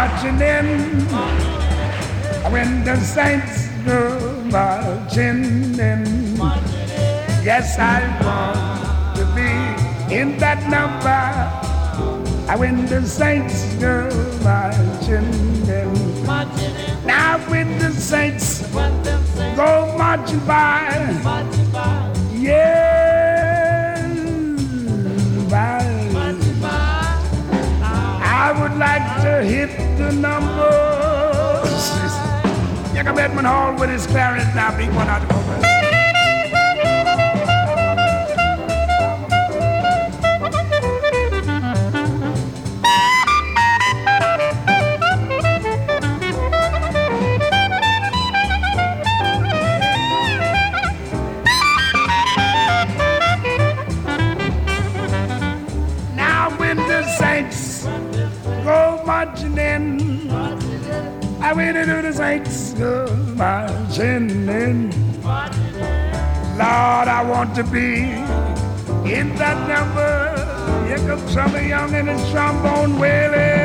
marching in. When the saints go marching in. Yes, I want to be in that number. When the saints go marching in. Now when the saints go marching by. Yes, by. I would like to hit the numbers. Jacob Edmund Hall with his clarinet now beat one out of the Now when the saints go marching in. I went into the saints go marching in. Lord, I want to be in that number. Here comes Summer Young and his trombone wailing.